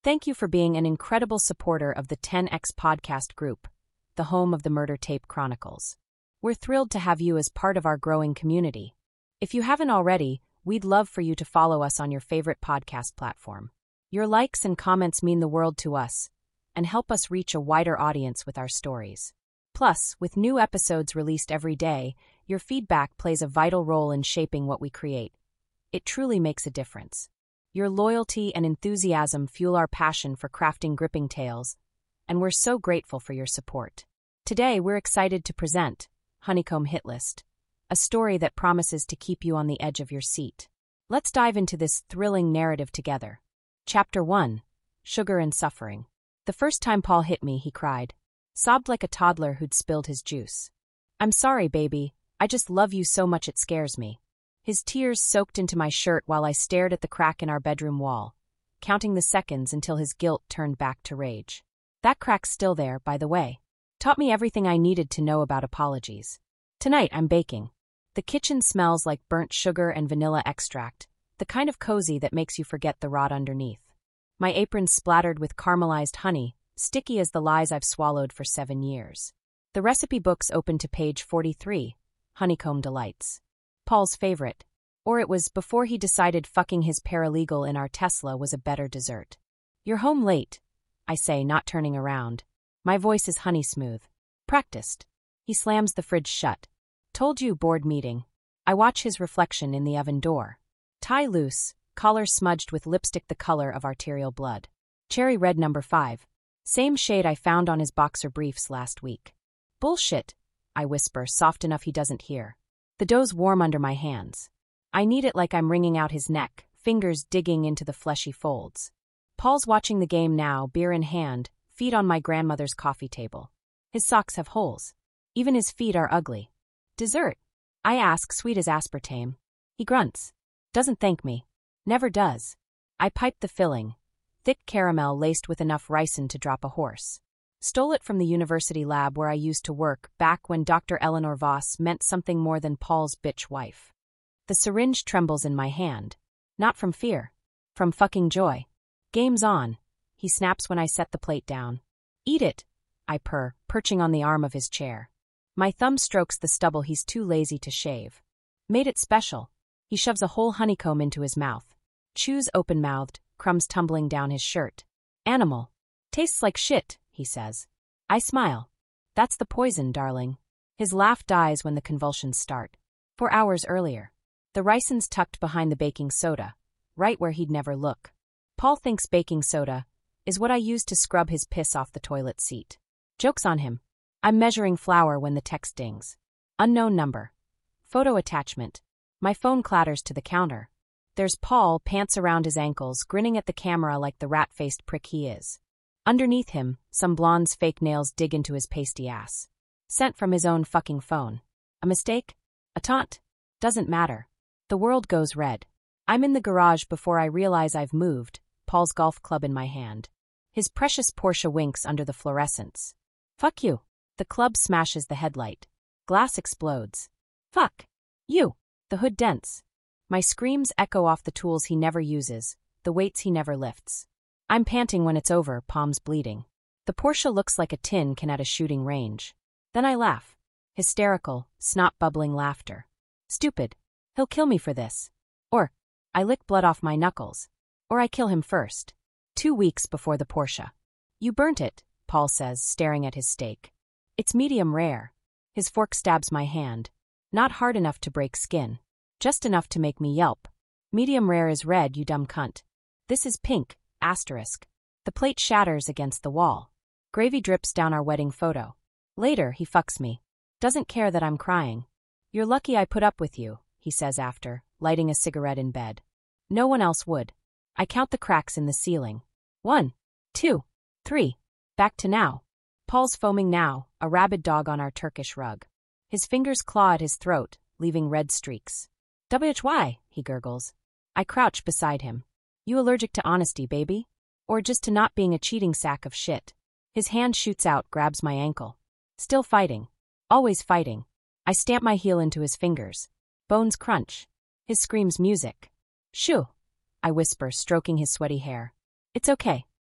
thank you for being an incredible supporter of the 10X podcast group, the home of the Murder Tape Chronicles. We're thrilled to have you as part of our growing community. If you haven't already, we'd love for you to follow us on your favorite podcast platform. Your likes and comments mean the world to us and help us reach a wider audience with our stories. Plus, with new episodes released every day, your feedback plays a vital role in shaping what we create. It truly makes a difference. Your loyalty and enthusiasm fuel our passion for crafting gripping tales, and we're so grateful for your support. Today, we're excited to present Honeycomb Hitlist, a story that promises to keep you on the edge of your seat. Let's dive into this thrilling narrative together. Chapter 1. Sugar and Suffering. The first time Paul hit me, he cried. Sobbed like a toddler who'd spilled his juice. I'm sorry, baby. I just love you so much it scares me. His tears soaked into my shirt while I stared at the crack in our bedroom wall, counting the seconds until his guilt turned back to rage. That crack's still there, by the way. Taught me everything I needed to know about apologies. Tonight I'm baking. The kitchen smells like burnt sugar and vanilla extract, the kind of cozy that makes you forget the rot underneath. My apron's splattered with caramelized honey, sticky as the lies I've swallowed for 7 years. The recipe book's open to page 43, Honeycomb Delights. Paul's favorite. Or it was before he decided fucking his paralegal in our Tesla was a better dessert. You're home late, I say, not turning around. My voice is honey smooth. Practiced. He slams the fridge shut. Told you, board meeting. I watch his reflection in the oven door. Tie loose, collar smudged with lipstick the color of arterial blood. Cherry red number 5. Same shade I found on his boxer briefs last week. Bullshit, I whisper, soft enough he doesn't hear. The dough's warm under my hands. I knead it like I'm wringing out his neck, fingers digging into the fleshy folds. Paul's watching the game now, beer in hand, feet on my grandmother's coffee table. His socks have holes. Even his feet are ugly. Dessert? I ask, sweet as aspartame. He grunts. Doesn't thank me. Never does. I pipe the filling. Thick caramel laced with enough ricin to drop a horse. Stole it from the university lab where I used to work back when Dr. Eleanor Voss meant something more than Paul's bitch wife. The syringe trembles in my hand. Not from fear. From fucking joy. Game's on. He snaps when I set the plate down. Eat it, I purr, perching on the arm of his chair. My thumb strokes the stubble he's too lazy to shave. Made it special. He shoves a whole honeycomb into his mouth. Chews open-mouthed, crumbs tumbling down his shirt. Animal. Tastes like shit, he says. I smile. That's the poison, darling. His laugh dies when the convulsions start. 4 hours earlier. The ricin's tucked behind the baking soda, right where he'd never look. Paul thinks baking soda is what I use to scrub his piss off the toilet seat. Joke's on him. I'm measuring flour when the text dings. Unknown number. Photo attachment. My phone clatters to the counter. There's Paul, pants around his ankles, grinning at the camera like the rat-faced prick he is. Underneath him, some blonde's fake nails dig into his pasty ass. Sent from his own fucking phone. A mistake? A taunt? Doesn't matter. The world goes red. I'm in the garage before I realize I've moved, Paul's golf club in my hand. His precious Porsche winks under the fluorescence. Fuck you. The club smashes the headlight. Glass explodes. Fuck. You. The hood dents. My screams echo off the tools he never uses, the weights he never lifts. I'm panting when it's over, palms bleeding. The Porsche looks like a tin can at a shooting range. Then I laugh. Hysterical, snot-bubbling laughter. Stupid. He'll kill me for this. Or, I lick blood off my knuckles. Or I kill him first. 2 weeks before the Porsche. You burnt it, Paul says, staring at his steak. It's medium rare. His fork stabs my hand. Not hard enough to break skin. Just enough to make me yelp. Medium rare is red, you dumb cunt. This is pink, asterisk. The plate shatters against the wall. Gravy drips down our wedding photo. Later, he fucks me. Doesn't care that I'm crying. You're lucky I put up with you, he says after, lighting a cigarette in bed. No one else would. I count the cracks in the ceiling. 1, 2, 3. Back to now. Paul's foaming now, a rabid dog on our Turkish rug. His fingers claw at his throat, leaving red streaks. WHY, he gurgles. I crouch beside him. You allergic to honesty, baby? Or just to not being a cheating sack of shit? His hand shoots out, grabs my ankle. Still fighting. Always fighting. I stamp my heel into his fingers. Bones crunch. His screams music. Shoo, I whisper, stroking his sweaty hair. It's okay.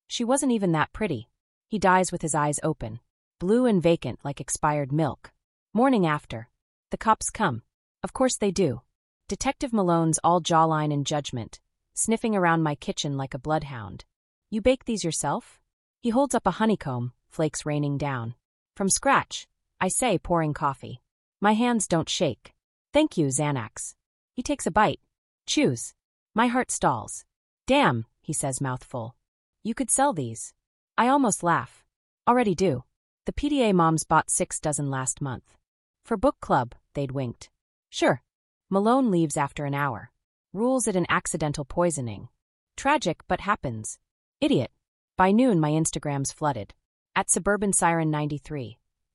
She wasn't even that pretty. He dies with his eyes open, blue and vacant like expired milk. Morning after. The cops come. Of course they do. Detective Malone's all jawline and judgment, sniffing around my kitchen like a bloodhound. You bake these yourself? He holds up a honeycomb, flakes raining down. From scratch, I say, pouring coffee. My hands don't shake. Thank you, Xanax. He takes a bite. Chews. My heart stalls. Damn, he says, mouthful. You could sell these. I almost laugh. Already do. The PDA moms bought 6 dozen last month. For book club, they'd winked. Sure. Malone leaves after an hour. Rules it an accidental poisoning. Tragic, but happens. Idiot. By noon, my Instagram's flooded. At Suburban Siren 93.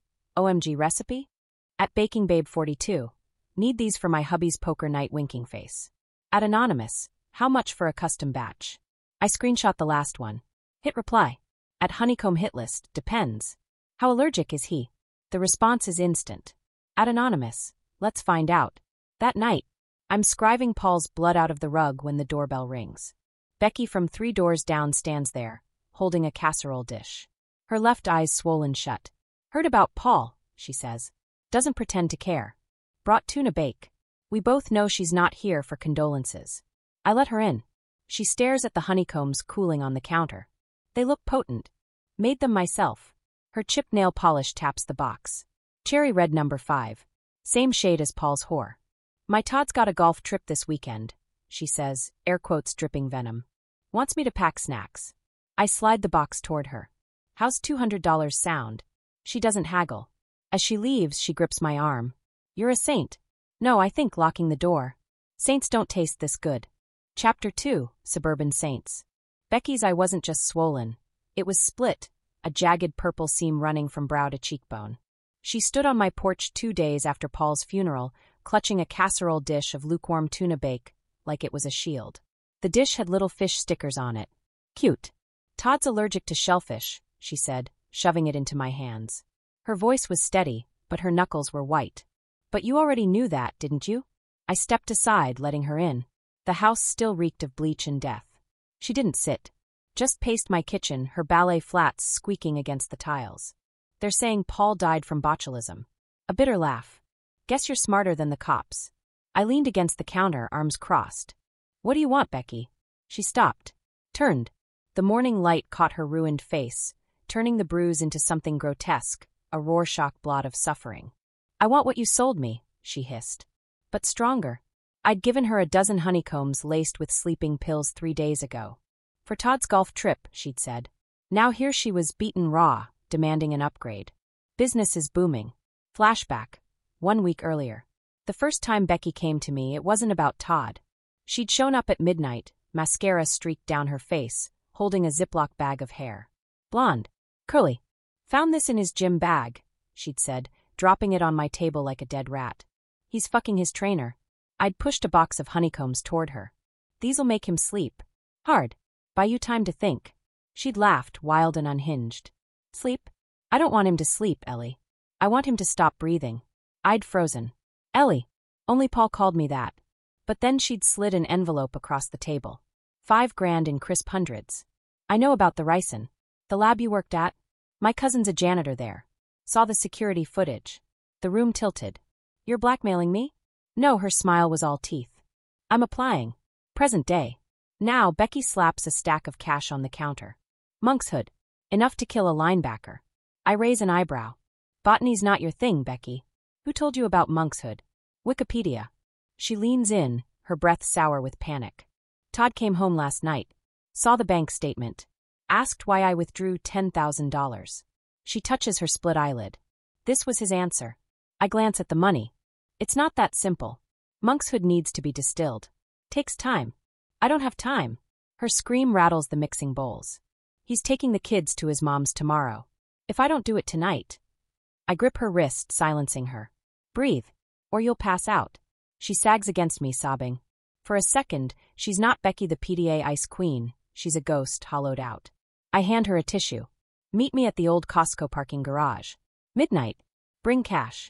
OMG recipe? At Baking Babe 42. Need these for my hubby's poker night winking face. At Anonymous. How much for a custom batch? I screenshot the last one. Hit reply. At Honeycomb Hitlist. Depends. How allergic is he? The response is instant. At Anonymous. Let's find out. That night, I'm scriving Paul's blood out of the rug when the doorbell rings. Becky from 3 doors down stands there, holding a casserole dish. Her left eye's swollen shut. Heard about Paul, she says. Doesn't pretend to care. Brought tuna bake. We both know she's not here for condolences. I let her in. She stares at the honeycombs cooling on the counter. They look potent. Made them myself. Her chipped nail polish taps the box. Cherry red number 5. Same shade as Paul's whore. My Todd's got a golf trip this weekend, she says, air quotes dripping venom. Wants me to pack snacks. I slide the box toward her. How's $200 sound? She doesn't haggle. As she leaves, she grips my arm. You're a saint. No, I think locking the door. Saints don't taste this good. Chapter 2, Suburban Saints. Becky's eye wasn't just swollen. It was split, a jagged purple seam running from brow to cheekbone. She stood on my porch 2 days after Paul's funeral, clutching a casserole dish of lukewarm tuna bake, like it was a shield. The dish had little fish stickers on it. Cute. Todd's allergic to shellfish, she said, shoving it into my hands. Her voice was steady, but her knuckles were white. But you already knew that, didn't you? I stepped aside, letting her in. The house still reeked of bleach and death. She didn't sit. Just paced my kitchen, her ballet flats squeaking against the tiles. They're saying Paul died from botulism. A bitter laugh. Guess you're smarter than the cops. I leaned against the counter, arms crossed. What do you want, Becky? She stopped. Turned. The morning light caught her ruined face, turning the bruise into something grotesque, a Rorschach blot of suffering. I want what you sold me, she hissed. But stronger. I'd given her a dozen honeycombs laced with sleeping pills 3 days ago. For Todd's golf trip, she'd said. Now here she was beaten raw, demanding an upgrade. Business is booming. Flashback. 1 week earlier. The first time Becky came to me, it wasn't about Todd. She'd shown up at midnight, mascara streaked down her face, holding a Ziploc bag of hair. Blonde. Curly. Found this in his gym bag, she'd said, dropping it on my table like a dead rat. He's fucking his trainer. I'd pushed a box of honeycombs toward her. These'll make him sleep. Hard. Buy you time to think. She'd laughed, wild and unhinged. Sleep? I don't want him to sleep, Ellie. I want him to stop breathing. I'd frozen. Ellie. Only Paul called me that. But then she'd slid an envelope across the table. $5,000 in crisp hundreds. I know about the ricin. The lab you worked at? My cousin's a janitor there. Saw the security footage. The room tilted. You're blackmailing me? No, her smile was all teeth. I'm applying. Present day. Now, Becky slaps a stack of cash on the counter. Monkshood. Enough to kill a linebacker. I raise an eyebrow. Botany's not your thing, Becky. Who told you about monkshood? Wikipedia. She leans in, her breath sour with panic. Todd came home last night. Saw the bank statement. Asked why I withdrew $10,000. She touches her split eyelid. This was his answer. I glance at the money. It's not that simple. Monkshood needs to be distilled. Takes time. I don't have time. Her scream rattles the mixing bowls. He's taking the kids to his mom's tomorrow. If I don't do it tonight. I grip her wrist, silencing her. Breathe, or you'll pass out. She sags against me, sobbing. For a second, she's not Becky the PDA ice queen. She's a ghost, hollowed out. I hand her a tissue. Meet me at the old Costco parking garage. Midnight. Bring cash.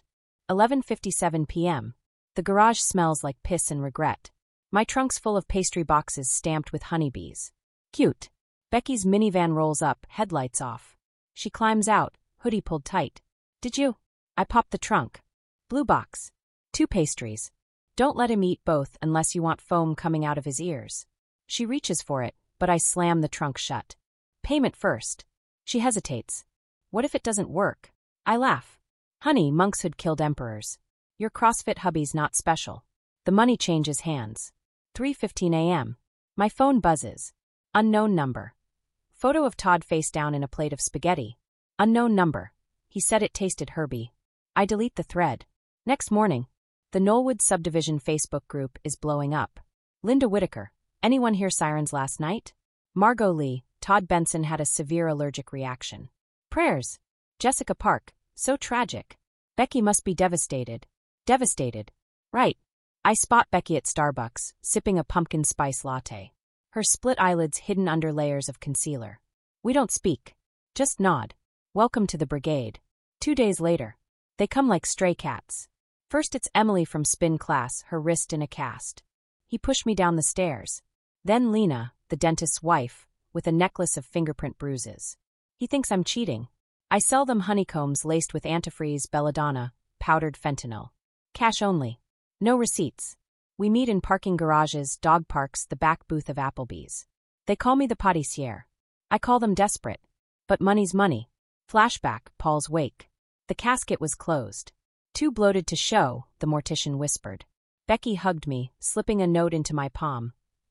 11:57 p.m. The garage smells like piss and regret. My trunk's full of pastry boxes stamped with honeybees. Cute. Becky's minivan rolls up, headlights off. She climbs out, hoodie pulled tight. Did you? I pop the trunk. Blue box. 2 pastries. Don't let him eat both unless you want foam coming out of his ears. She reaches for it, but I slam the trunk shut. Payment first. She hesitates. What if it doesn't work? I laugh. Honey, monkshood killed emperors. Your CrossFit hubby's not special. The money changes hands. 3:15 a.m. My phone buzzes. Unknown number. Photo of Todd face down in a plate of spaghetti. Unknown number. He said it tasted herby. I delete the thread. Next morning. The Knollwood Subdivision Facebook group is blowing up. Linda Whitaker. Anyone hear sirens last night? Margot Lee. Todd Benson had a severe allergic reaction. Prayers. Jessica Park. So tragic. Becky must be devastated. Devastated. Right. I spot Becky at Starbucks, sipping a pumpkin spice latte. Her split eyelids hidden under layers of concealer. We don't speak. Just nod. Welcome to the brigade. 2 days later. They come like stray cats. First it's Emily from spin class, her wrist in a cast. He pushed me down the stairs. Then Lena, the dentist's wife, with a necklace of fingerprint bruises. He thinks I'm cheating. I sell them honeycombs laced with antifreeze, belladonna, powdered fentanyl. Cash only. No receipts. We meet in parking garages, dog parks, the back booth of Applebee's. They call me the patissiere. I call them desperate. But money's money. Flashback, Paul's wake. The casket was closed. Too bloated to show, the mortician whispered. Becky hugged me, slipping a note into my palm.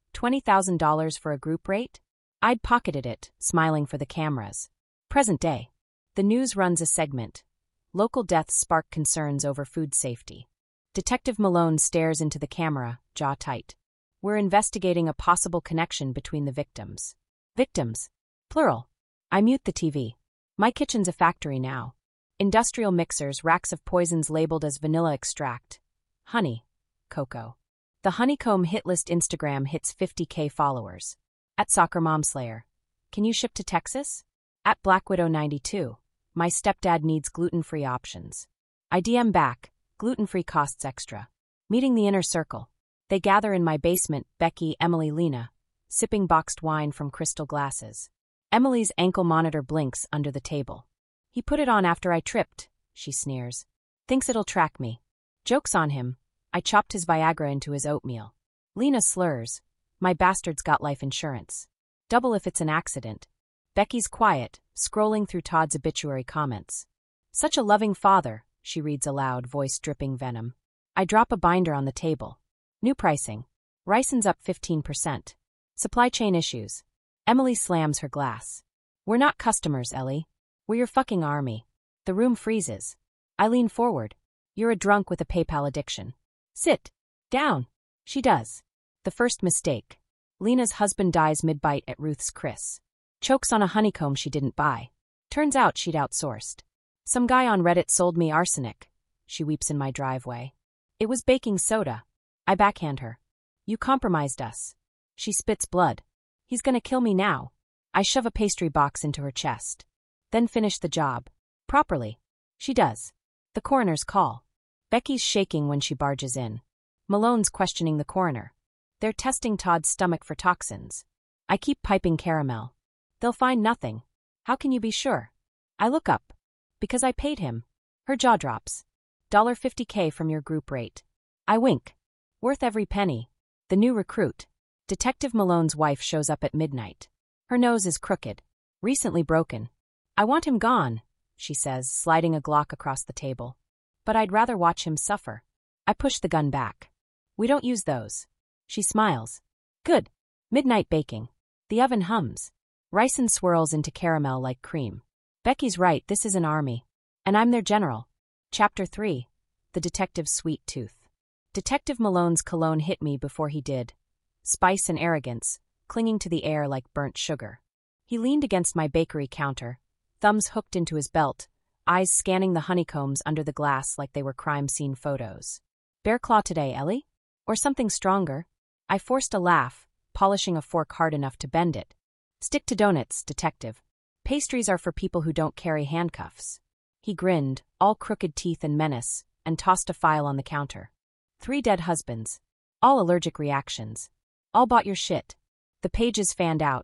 $20,000 for a group rate? I'd pocketed it, smiling for the cameras. Present day. The news runs a segment. Local deaths spark concerns over food safety. Detective Malone stares into the camera, jaw tight. We're investigating a possible connection between the victims. Victims. Plural. I mute the TV. My kitchen's a factory now. Industrial mixers, racks of poisons labeled as vanilla extract. Honey. Cocoa. The Honeycomb hit list Instagram hits 50K followers. At Soccer Momslayer. Can you ship to Texas? At Black Widow 92. My stepdad needs gluten-free options. I DM back. Gluten-free costs extra. Meeting the inner circle. They gather in my basement, Becky, Emily, Lena, sipping boxed wine from crystal glasses. Emily's ankle monitor blinks under the table. He put it on after I tripped, she sneers. Thinks it'll track me. Joke's on him. I chopped his Viagra into his oatmeal. Lena slurs. My bastard's got life insurance. Double if it's an accident. Becky's quiet, scrolling through Todd's obituary comments. Such a loving father, she reads aloud, voice dripping venom. I drop a binder on the table. New pricing. Ryson's up 15%. Supply chain issues. Emily slams her glass. We're not customers, Ellie. We're your fucking army. The room freezes. I lean forward. You're a drunk with a PayPal addiction. Sit. Down. She does. The first mistake. Lena's husband dies mid-bite at Ruth's Chris. Chokes on a honeycomb she didn't buy. Turns out she'd outsourced. Some guy on Reddit sold me arsenic. She weeps in my driveway. It was baking soda. I backhand her. You compromised us. She spits blood. He's gonna kill me now. I shove a pastry box into her chest. Then finish the job. Properly. She does. The coroner's call. Becky's shaking when she barges in. Malone's questioning the coroner. They're testing Todd's stomach for toxins. I keep piping caramel. They'll find nothing. How can you be sure? I look up. Because I paid him. Her jaw drops. $50K from your group rate. I wink. Worth every penny. The new recruit. Detective Malone's wife shows up at midnight. Her nose is crooked. Recently broken. I want him gone, she says, sliding a Glock across the table. But I'd rather watch him suffer. I push the gun back. We don't use those. She smiles. Good. Midnight baking. The oven hums. Ricin swirls into caramel like cream. Becky's right, this is an army. And I'm their general. Chapter 3. The Detective's Sweet Tooth. Detective Malone's cologne hit me before he did. Spice and arrogance, clinging to the air like burnt sugar. He leaned against my bakery counter, thumbs hooked into his belt, eyes scanning the honeycombs under the glass like they were crime scene photos. Bear claw today, Ellie? Or something stronger? I forced a laugh, polishing a fork hard enough to bend it. Stick to donuts, detective. Pastries are for people who don't carry handcuffs. He grinned, all crooked teeth and menace, and tossed a file on the counter. 3 dead husbands. All allergic reactions. All bought your shit. The pages fanned out.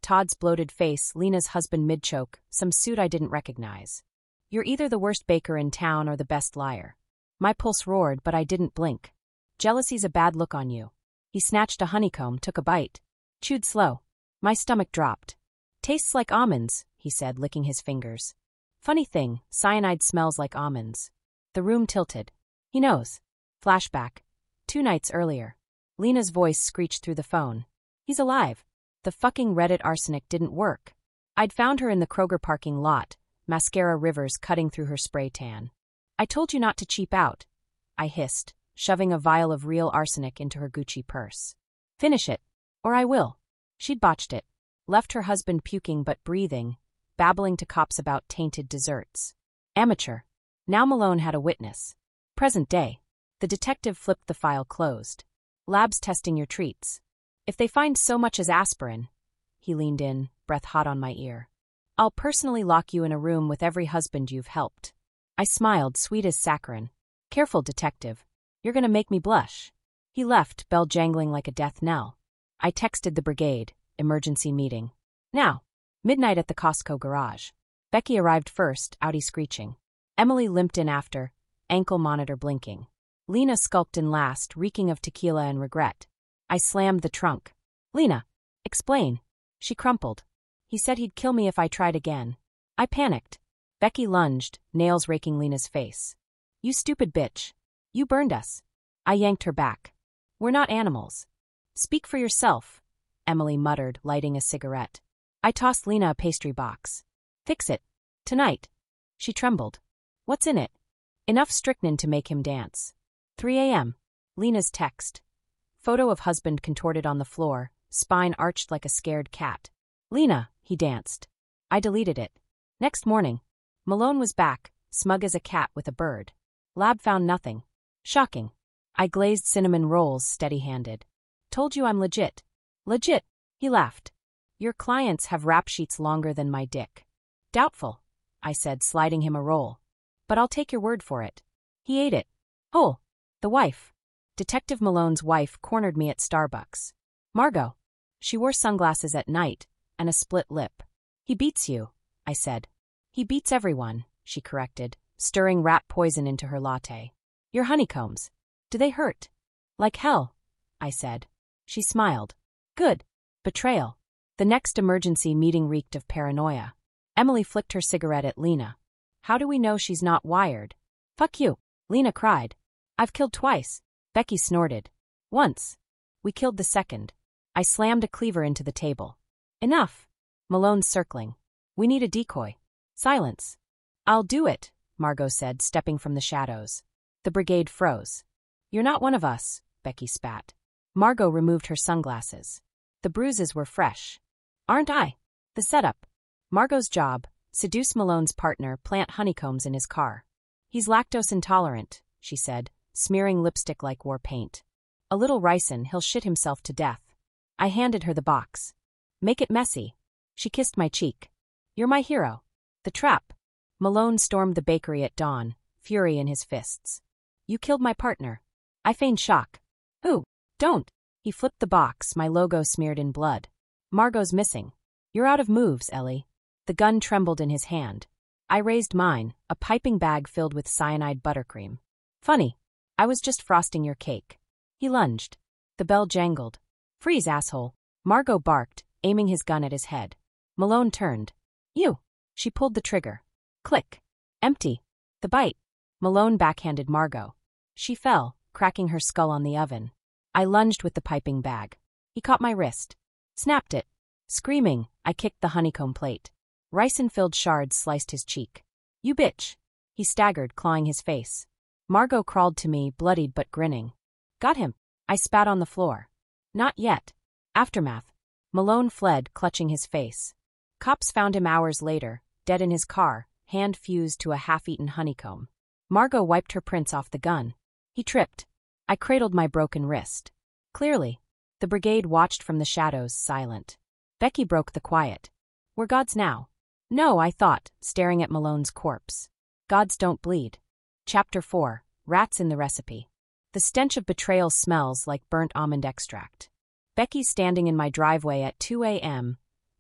Todd's bloated face, Lena's husband mid-choke, some suit I didn't recognize. You're either the worst baker in town or the best liar. My pulse roared, but I didn't blink. Jealousy's a bad look on you. He snatched a honeycomb, took a bite. Chewed slow. My stomach dropped. Tastes like almonds, he said, licking his fingers. Funny thing, cyanide smells like almonds. The room tilted. He knows. Flashback. 2 nights earlier. Lena's voice screeched through the phone. He's alive. The fucking Reddit arsenic didn't work. I'd found her in the Kroger parking lot, mascara rivers cutting through her spray tan. I told you not to cheap out, I hissed, shoving a vial of real arsenic into her Gucci purse. Finish it, or I will. She'd botched it. Left her husband puking but breathing, babbling to cops about tainted desserts. Amateur. Now Malone had a witness. Present day. The detective flipped the file closed. Lab's testing your treats. If they find so much as aspirin, he leaned in, breath hot on my ear. I'll personally lock you in a room with every husband you've helped. I smiled, sweet as saccharin. Careful, detective. You're gonna make me blush. He left, bell jangling like a death knell. I texted the brigade, emergency meeting. Now. Midnight at the Costco garage. Becky arrived first, Audi screeching. Emily limped in after, ankle monitor blinking. Lena skulked in last, reeking of tequila and regret. I slammed the trunk. Lena, explain. She crumpled. He said he'd kill me if I tried again. I panicked. Becky lunged, nails raking Lena's face. You stupid bitch. You burned us. I yanked her back. We're not animals. Speak for yourself, Emily muttered, lighting a cigarette. I tossed Lena a pastry box. Fix it. Tonight. She trembled. What's in it? Enough strychnine to make him dance. 3 a.m. Lena's text. Photo of husband contorted on the floor, spine arched like a scared cat. Lena, he danced. I deleted it. Next morning. Malone was back, smug as a cat with a bird. Lab found nothing. Shocking. I glazed cinnamon rolls steady-handed. Told you I'm legit. Legit, he laughed. Your clients have rap sheets longer than my dick. Doubtful, I said, sliding him a roll. But I'll take your word for it. He ate it. Oh, the wife. Detective Malone's wife cornered me at Starbucks. Margot. She wore sunglasses at night, and a split lip. He beats you, I said. He beats everyone, she corrected, stirring rat poison into her latte. Your honeycombs. Do they hurt? Like hell, I said. She smiled. Good. Betrayal. The next emergency meeting reeked of paranoia. Emily flicked her cigarette at Lena. How do we know she's not wired? Fuck you, Lena cried. I've killed twice. Becky snorted. Once. We killed the second. I slammed a cleaver into the table. Enough. Malone's circling. We need a decoy. Silence. I'll do it, Margot said, stepping from the shadows. The brigade froze. You're not one of us, Becky spat. Margot removed her sunglasses. The bruises were fresh. Aren't I? The setup. Margot's job, seduce Malone's partner, plant honeycombs in his car. He's lactose intolerant, she said, smearing lipstick like war paint. A little ricin, he'll shit himself to death. I handed her the box. Make it messy. She kissed my cheek. You're my hero. The trap. Malone stormed the bakery at dawn, fury in his fists. You killed my partner. I feigned shock. Who? Don't. He flipped the box, my logo smeared in blood. Margot's missing. You're out of moves, Ellie. The gun trembled in his hand. I raised mine, a piping bag filled with cyanide buttercream. Funny. I was just frosting your cake. He lunged. The bell jangled. Freeze, asshole. Margot barked, aiming his gun at his head. Malone turned. You. She pulled the trigger. Click. Empty. The bite. Malone backhanded Margot. She fell, cracking her skull on the oven. I lunged with the piping bag. He caught my wrist. Snapped it. Screaming, I kicked the honeycomb plate. Ricin-filled shards sliced his cheek. You bitch. He staggered, clawing his face. Margot crawled to me, bloodied but grinning. Got him. I spat on the floor. Not yet. Aftermath. Malone fled, clutching his face. Cops found him hours later, dead in his car, hand fused to a half-eaten honeycomb. Margot wiped her prints off the gun. He tripped. I cradled my broken wrist. Clearly. The brigade watched from the shadows, silent. Becky broke the quiet. We're gods now. No, I thought, staring at Malone's corpse. Gods don't bleed. Chapter 4. Rats in the recipe. The stench of betrayal smells like burnt almond extract. Becky's standing in my driveway at 2 a.m.,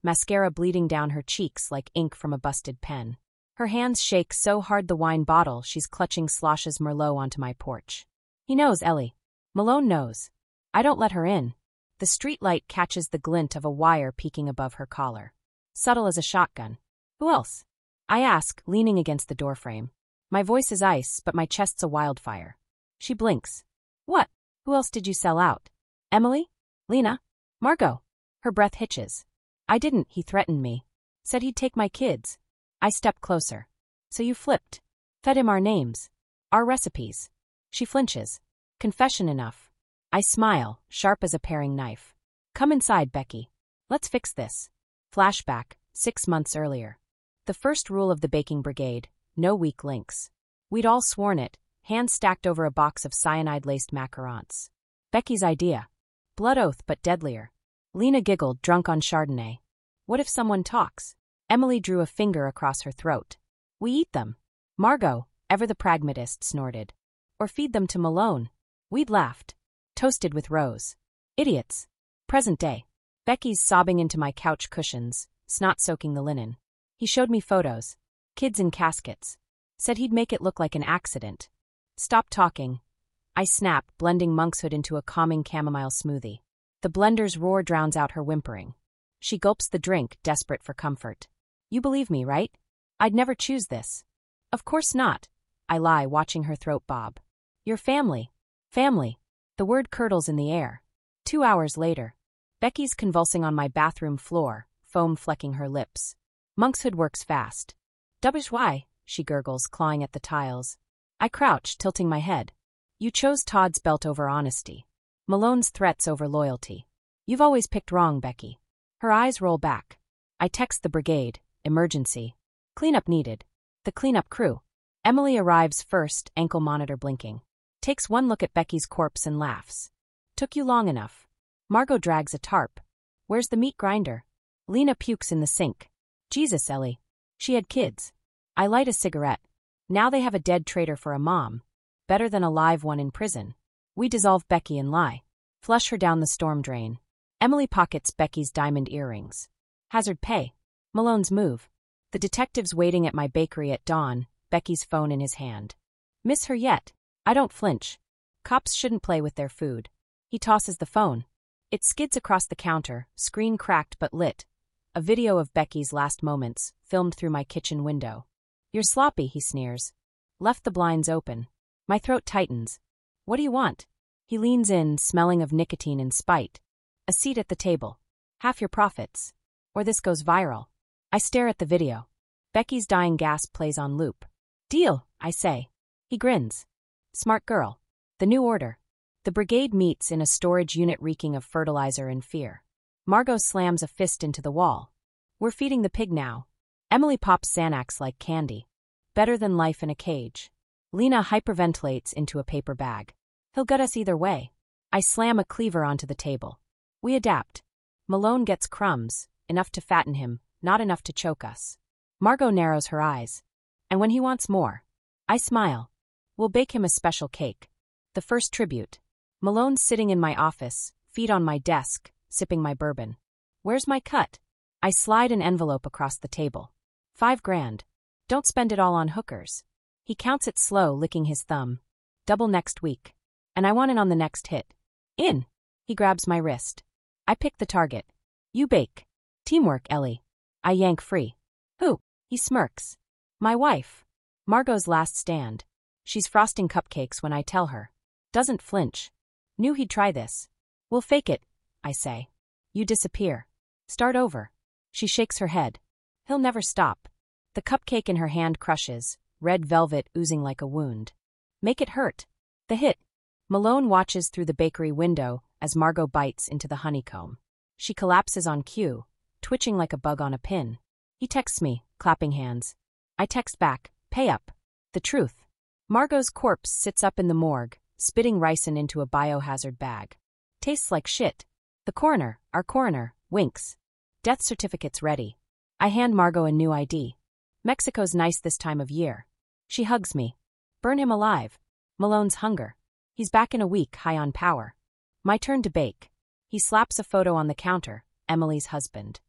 mascara bleeding down her cheeks like ink from a busted pen. Her hands shake so hard the wine bottle she's clutching sloshes Merlot onto my porch. He knows, Ellie. Malone knows. I don't let her in. The streetlight catches the glint of a wire peeking above her collar. Subtle as a shotgun. Who else? I ask, leaning against the doorframe. My voice is ice, but my chest's a wildfire. She blinks. What? Who else did you sell out? Emily? Lena? Margot? Her breath hitches. I didn't, he threatened me. Said he'd take my kids. I step closer. So you flipped. Fed him our names. Our recipes. She flinches. Confession enough. I smile, sharp as a paring knife. Come inside, Becky. Let's fix this. Flashback, 6 months earlier. The first rule of the baking brigade, no weak links. We'd all sworn it, hands stacked over a box of cyanide-laced macarons. Becky's idea. Blood oath but deadlier. Lena giggled, drunk on Chardonnay. What if someone talks? Emily drew a finger across her throat. We eat them. Margot, ever the pragmatist, snorted. Or feed them to Malone. We'd laughed. Toasted with Rose. Idiots. Present day. Becky's sobbing into my couch cushions, snot soaking the linen. He showed me photos. Kids in caskets. Said he'd make it look like an accident. Stop talking. I snap, blending monkshood into a calming chamomile smoothie. The blender's roar drowns out her whimpering. She gulps the drink, desperate for comfort. You believe me, right? I'd never choose this. Of course not. I lie, watching her throat bob. Your family. Family. The word curdles in the air. 2 hours later. Becky's convulsing on my bathroom floor, foam flecking her lips. Monkshood works fast. Why? She gurgles, clawing at the tiles. I crouch, tilting my head. You chose Todd's belt over honesty. Malone's threats over loyalty. You've always picked wrong, Becky. Her eyes roll back. I text the brigade. Emergency. Cleanup needed. The cleanup crew. Emily arrives first, ankle monitor blinking. Takes one look at Becky's corpse and laughs. Took you long enough. Margot drags a tarp. Where's the meat grinder? Lena pukes in the sink. Jesus, Ellie. She had kids. I light a cigarette. Now they have a dead traitor for a mom. Better than a live one in prison. We dissolve Becky and lie. Flush her down the storm drain. Emily pockets Becky's diamond earrings. Hazard pay. Malone's move. The detective's waiting at my bakery at dawn, Becky's phone in his hand. Miss her yet? I don't flinch. Cops shouldn't play with their food. He tosses the phone. It skids across the counter, screen cracked but lit. A video of Becky's last moments, filmed through my kitchen window. You're sloppy, he sneers. Left the blinds open. My throat tightens. What do you want? He leans in, smelling of nicotine and spite. A seat at the table. Half your profits. Or this goes viral. I stare at the video. Becky's dying gasp plays on loop. Deal, I say. He grins. Smart girl. The new order. The brigade meets in a storage unit reeking of fertilizer and fear. Margot slams a fist into the wall. We're feeding the pig now. Emily pops Xanax like candy. Better than life in a cage. Lena hyperventilates into a paper bag. He'll gut us either way. I slam a cleaver onto the table. We adapt. Malone gets crumbs, enough to fatten him, not enough to choke us. Margot narrows her eyes. And when he wants more, I smile. We'll bake him a special cake. The first tribute. Malone's sitting in my office, feet on my desk, sipping my bourbon. Where's my cut? I slide an envelope across the table. $5,000. Don't spend it all on hookers. He counts it slow, licking his thumb. Double next week. And I want it on the next hit. In. He grabs my wrist. I pick the target. You bake. Teamwork, Ellie. I yank free. Who? He smirks. My wife. Margot's last stand. She's frosting cupcakes when I tell her. Doesn't flinch. Knew he'd try this. We'll fake it, I say. You disappear. Start over. She shakes her head. He'll never stop. The cupcake in her hand crushes, red velvet oozing like a wound. Make it hurt. The hit. Malone watches through the bakery window as Margot bites into the honeycomb. She collapses on cue, twitching like a bug on a pin. He texts me, clapping hands. I text back, pay up. The truth. Margot's corpse sits up in the morgue, spitting ricin into a biohazard bag. Tastes like shit. The coroner, our coroner, winks. Death certificate's ready. I hand Margot a new ID. Mexico's nice this time of year. She hugs me. Burn him alive. Malone's hunger. He's back in a week, high on power. My turn to bake. He slaps a photo on the counter, Emily's husband.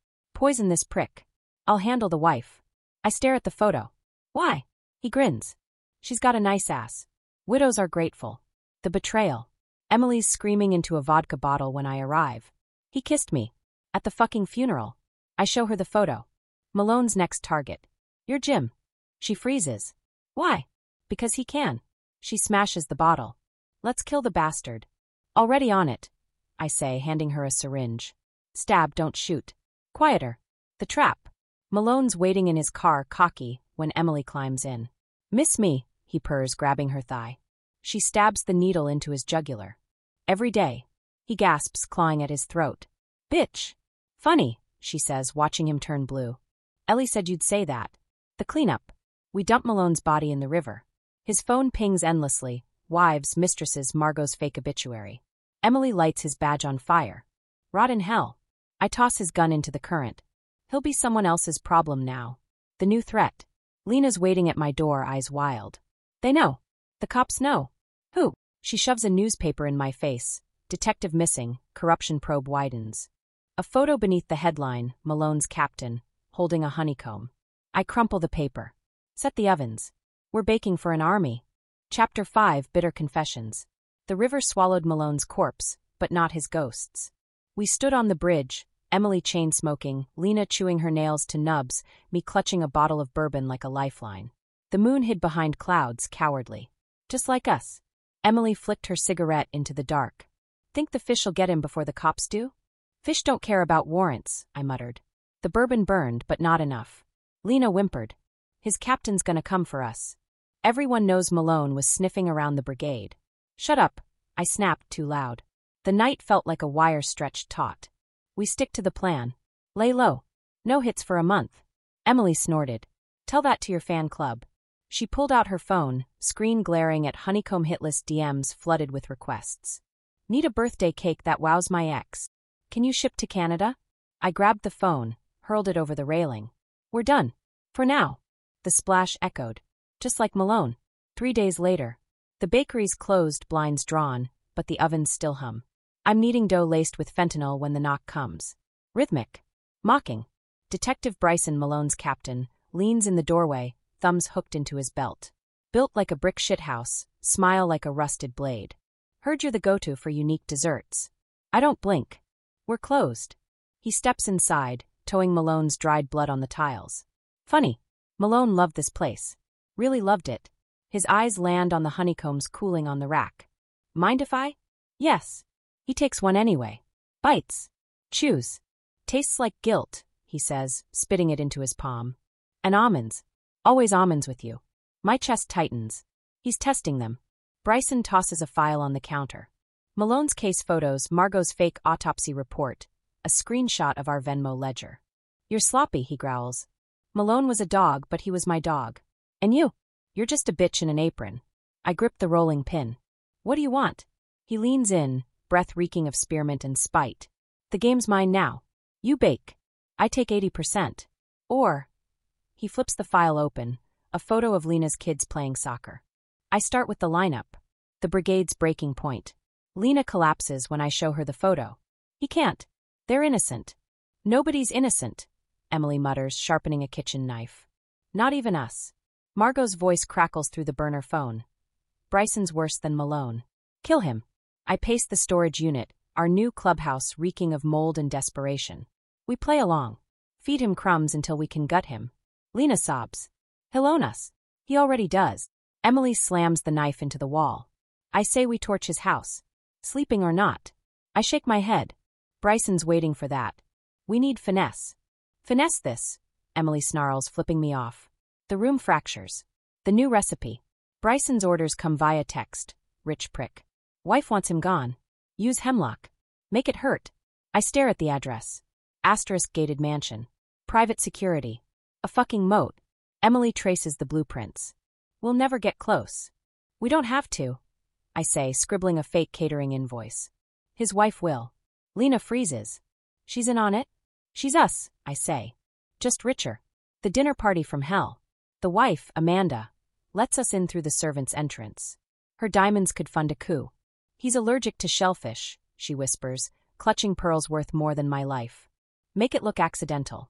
Poison this prick. I'll handle the wife. I stare at the photo. Why? He grins. She's got a nice ass. Widows are grateful. The betrayal. Emily's screaming into a vodka bottle when I arrive. He kissed me. At the fucking funeral. I show her the photo. Malone's next target. You're Jim. She freezes. Why? Because he can. She smashes the bottle. Let's kill the bastard. Already on it, I say, handing her a syringe. Stab, don't shoot. Quieter. The trap. Malone's waiting in his car, cocky, when Emily climbs in. Miss me, he purrs, grabbing her thigh. She stabs the needle into his jugular. Every day. He gasps, clawing at his throat. Bitch. Funny, she says, watching him turn blue. Ellie said you'd say that. The cleanup. We dump Malone's body in the river. His phone pings endlessly. Wives, mistresses, Margot's fake obituary. Emily lights his badge on fire. Rot in hell. I toss his gun into the current. He'll be someone else's problem now. The new threat. Lena's waiting at my door, eyes wild. They know. The cops know. Who? She shoves a newspaper in my face. Detective missing, corruption probe widens. A photo beneath the headline, Malone's captain, holding a honeycomb. I crumple the paper. Set the ovens. We're baking for an army. Chapter 5, Bitter Confessions. The river swallowed Malone's corpse, but not his ghosts. We stood on the bridge, Emily chain-smoking, Lena chewing her nails to nubs, me clutching a bottle of bourbon like a lifeline. The moon hid behind clouds, cowardly. Just like us. Emily flicked her cigarette into the dark. Think the fish'll get him before the cops do? Fish don't care about warrants, I muttered. The bourbon burned, but not enough. Lena whimpered. His captain's gonna come for us. Everyone knows Malone was sniffing around the brigade. Shut up, I snapped too loud. The night felt like a wire stretched taut. We stick to the plan. Lay low. No hits for a month. Emily snorted. Tell that to your fan club. She pulled out her phone, screen glaring at honeycomb hitlist DMs flooded with requests. Need a birthday cake that wows my ex. Can you ship to Canada? I grabbed the phone, hurled it over the railing. We're done. For now. The splash echoed. Just like Malone. 3 days later. The bakery's closed, blinds drawn, but the ovens still hum. I'm kneading dough laced with fentanyl when the knock comes. Rhythmic. Mocking. Detective Bryson, Malone's captain, leans in the doorway, thumbs hooked into his belt. Built like a brick shithouse, smile like a rusted blade. Heard you're the go-to for unique desserts. I don't blink. We're closed. He steps inside, towing Malone's dried blood on the tiles. Funny. Malone loved this place. Really loved it. His eyes land on the honeycombs cooling on the rack. Mind if I? Yes. He takes one anyway. Bites. Chews. Tastes like guilt, he says, spitting it into his palm. And almonds. Always almonds with you. My chest tightens. He's testing them. Bryson tosses a file on the counter. Malone's case photos, Margot's fake autopsy report, a screenshot of our Venmo ledger. You're sloppy, he growls. Malone was a dog, but he was my dog. And you? You're just a bitch in an apron. I grip the rolling pin. What do you want? He leans in, breath reeking of spearmint and spite. The game's mine now. You bake. I take 80%. Or... He flips the file open, a photo of Lena's kids playing soccer. I start with the lineup. The brigade's breaking point. Lena collapses when I show her the photo. He can't. They're innocent. Nobody's innocent, Emily mutters, sharpening a kitchen knife. Not even us. Margot's voice crackles through the burner phone. Bryson's worse than Malone. Kill him. I pace the storage unit, our new clubhouse reeking of mold and desperation. We play along. Feed him crumbs until we can gut him. Lena sobs. He'll own us. He already does. Emily slams the knife into the wall. I say we torch his house. Sleeping or not. I shake my head. Bryson's waiting for that. We need finesse. Finesse this, Emily snarls, flipping me off. The room fractures. The new recipe. Bryson's orders come via text. Rich prick. Wife wants him gone. Use hemlock. Make it hurt. I stare at the address. Asterisk gated mansion. Private security. A fucking moat. Emily traces the blueprints. We'll never get close. We don't have to, I say, scribbling a fake catering invoice. His wife will. Lena freezes. She's in on it? She's us, I say. Just richer. The dinner party from hell. The wife, Amanda, lets us in through the servant's entrance. Her diamonds could fund a coup. He's allergic to shellfish, she whispers, clutching pearls worth more than my life. Make it look accidental.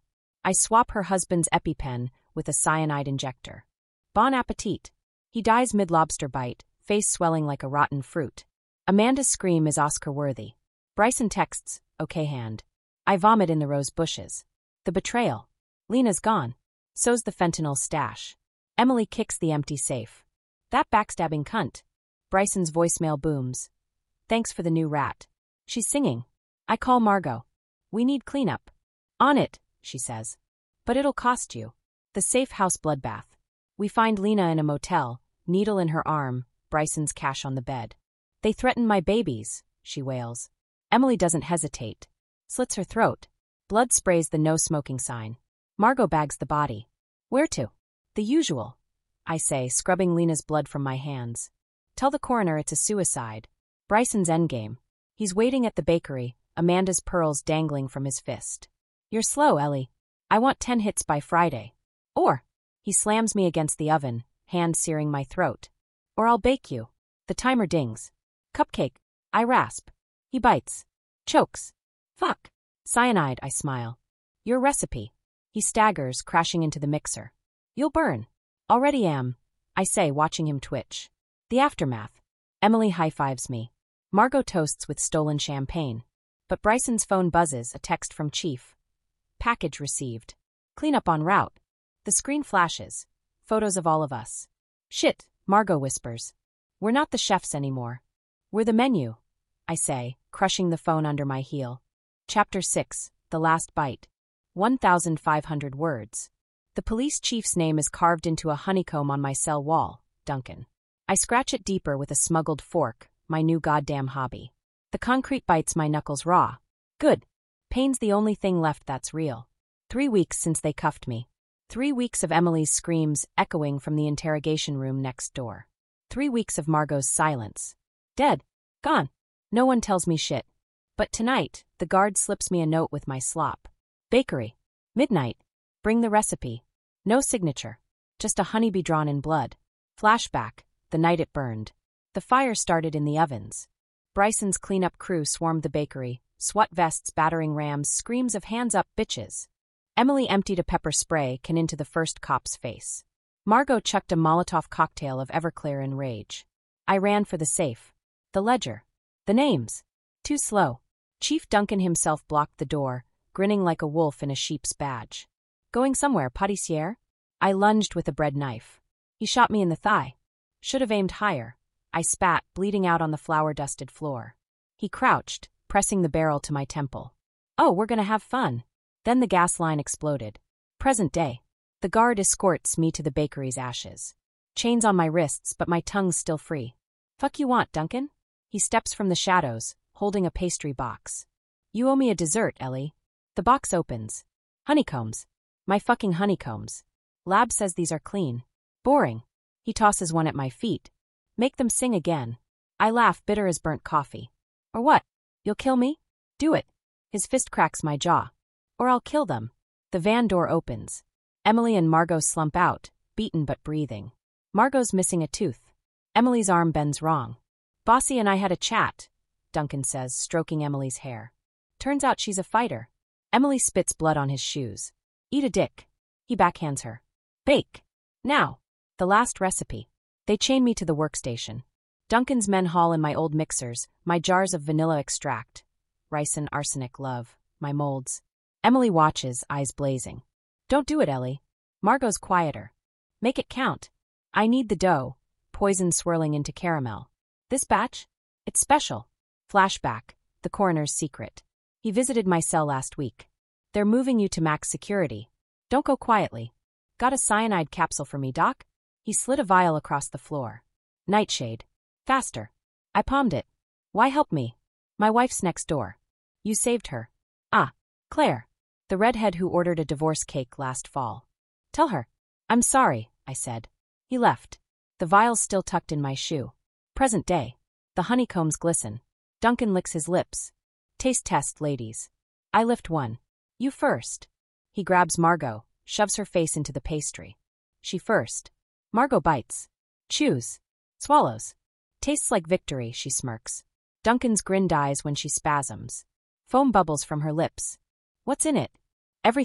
I swap her husband's EpiPen with a cyanide injector. Bon appetit. He dies mid-lobster bite, face swelling like a rotten fruit. Amanda's scream is Oscar-worthy. Bryson texts, okay hand. I vomit in the rose bushes. The betrayal. Lena's gone. So's the fentanyl stash. Emily kicks the empty safe. That backstabbing cunt. Bryson's voicemail booms. Thanks for the new rat. She's singing. I call Margot. We need cleanup. On it, she says. But it'll cost you. The safe house bloodbath. We find Lena in a motel, needle in her arm, Bryson's cash on the bed. They threaten my babies, she wails. Emily doesn't hesitate. Slits her throat. Blood sprays the no smoking sign. Margot bags the body. Where to? The usual, I say, scrubbing Lena's blood from my hands. Tell the coroner it's a suicide. Bryson's endgame. He's waiting at the bakery, Amanda's pearls dangling from his fist. You're slow, Ellie. I want 10 hits by Friday. Or, he slams me against the oven, hand searing my throat. Or I'll bake you. The timer dings. Cupcake. I rasp. He bites. Chokes. Fuck. Cyanide, I smile. Your recipe. He staggers, crashing into the mixer. You'll burn. Already am, I say, watching him twitch. The aftermath. Emily high-fives me. Margot toasts with stolen champagne. But Bryson's phone buzzes, a text from Chief. Package received. Cleanup en route. The screen flashes. Photos of all of us. Shit, Margot whispers. We're not the chefs anymore. We're the menu, I say, crushing the phone under my heel. Chapter 6, The Last Bite. 1,500 words. The police chief's name is carved into a honeycomb on my cell wall, Duncan. I scratch it deeper with a smuggled fork, my new goddamn hobby. The concrete bites my knuckles raw. Good. Pain's the only thing left that's real. 3 weeks since they cuffed me. 3 weeks of Emily's screams echoing from the interrogation room next door. 3 weeks of Margot's silence. Dead. Gone. No one tells me shit. But tonight, the guard slips me a note with my slop. Bakery. Midnight. Bring the recipe. No signature. Just a honeybee drawn in blood. Flashback. The night it burned. The fire started in the ovens. Bryson's cleanup crew swarmed the bakery, SWAT vests battering rams, screams of hands up bitches. Emily emptied a pepper spray can into the first cop's face. Margot chucked a Molotov cocktail of Everclear in rage. I ran for the safe. The ledger. The names. Too slow. Chief Duncan himself blocked the door, grinning like a wolf in a sheep's badge. Going somewhere, pâtissier? I lunged with a bread knife. He shot me in the thigh. Should have aimed higher. I spat, bleeding out on the flour-dusted floor. He crouched, pressing the barrel to my temple. Oh, we're gonna have fun. Then the gas line exploded. Present day. The guard escorts me to the bakery's ashes. Chains on my wrists, but my tongue's still free. Fuck you want, Duncan? He steps from the shadows, holding a pastry box. You owe me a dessert, Ellie. The box opens. Honeycombs. My fucking honeycombs. Lab says these are clean. Boring. He tosses one at my feet. Make them sing again. I laugh, bitter as burnt coffee. Or what? You'll kill me? Do it. His fist cracks my jaw. Or I'll kill them. The van door opens. Emily and Margot slump out, beaten but breathing. Margot's missing a tooth. Emily's arm bends wrong. Bossy and I had a chat, Duncan says, stroking Emily's hair. Turns out she's a fighter. Emily spits blood on his shoes. Eat a dick. He backhands her. Bake. Now. The last recipe. They chain me to the workstation. Duncan's men haul in my old mixers, my jars of vanilla extract. Ricin, arsenic, love, my molds. Emily watches, eyes blazing. Don't do it, Ellie. Margot's quieter. Make it count. I need the dough, poison swirling into caramel. This batch? It's special. Flashback, the coroner's secret. He visited my cell last week. They're moving you to max security. Don't go quietly. Got a cyanide capsule for me, Doc? He slid a vial across the floor. Nightshade. Faster. I palmed it. Why help me? My wife's next door. You saved her. Ah, Claire. The redhead who ordered a divorce cake last fall. Tell her. I'm sorry, I said. He left. The vial's still tucked in my shoe. Present day. The honeycombs glisten. Duncan licks his lips. Taste test, ladies. I lift one. You first. He grabs Margot, shoves her face into the pastry. She first. Margot bites. Chews. Swallows. Tastes like victory, she smirks. Duncan's grin dies when she spasms. Foam bubbles from her lips. What's in it? Everything,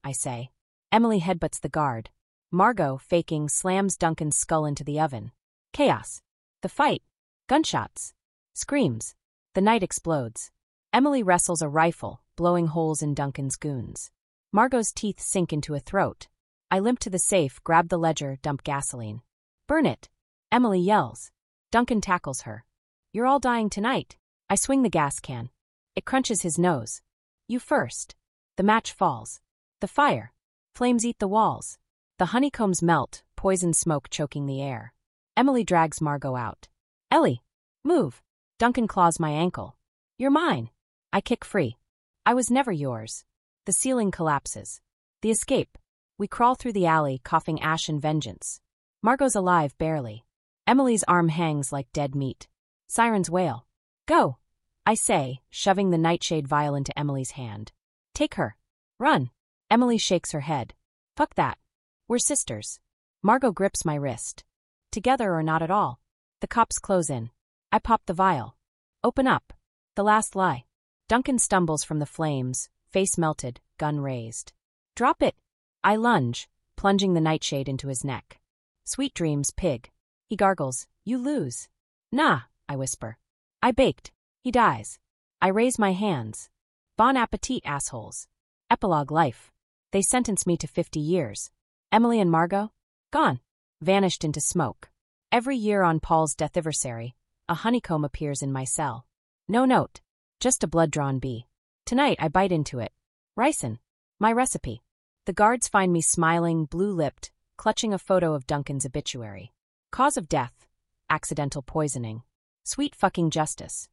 I say. Emily headbutts the guard. Margot, faking, slams Duncan's skull into the oven. Chaos. The fight. Gunshots. Screams. The night explodes. Emily wrestles a rifle, blowing holes in Duncan's goons. Margot's teeth sink into a throat. I limp to the safe, grab the ledger, dump gasoline. Burn it. Emily yells. Duncan tackles her. You're all dying tonight. I swing the gas can. It crunches his nose. You first. The match falls. The fire. Flames eat the walls. The honeycombs melt, poison smoke choking the air. Emily drags Margot out. Ellie, move. Duncan claws my ankle. You're mine. I kick free. I was never yours. The ceiling collapses. The escape. We crawl through the alley, coughing ash and vengeance. Margot's alive, barely. Emily's arm hangs like dead meat. Sirens wail. Go, I say, shoving the nightshade vial into Emily's hand. Take her. Run. Emily shakes her head. Fuck that. We're sisters. Margot grips my wrist. Together or not at all. The cops close in. I pop the vial. Open up. The last lie. Duncan stumbles from the flames, face melted, gun raised. Drop it. I lunge, plunging the nightshade into his neck. Sweet dreams, pig. He gargles. You lose. Nah, I whisper. I baked. He dies. I raise my hands. Bon appetit, assholes. Epilogue life. They sentence me to 50 years. Emily and Margot? Gone. Vanished into smoke. Every year on Paul's deathiversary, a honeycomb appears in my cell. No note. Just a blood-drawn bee. Tonight I bite into it. Ricin. My recipe. The guards find me smiling, blue-lipped, clutching a photo of Duncan's obituary. Cause of death. Accidental poisoning. Sweet fucking justice.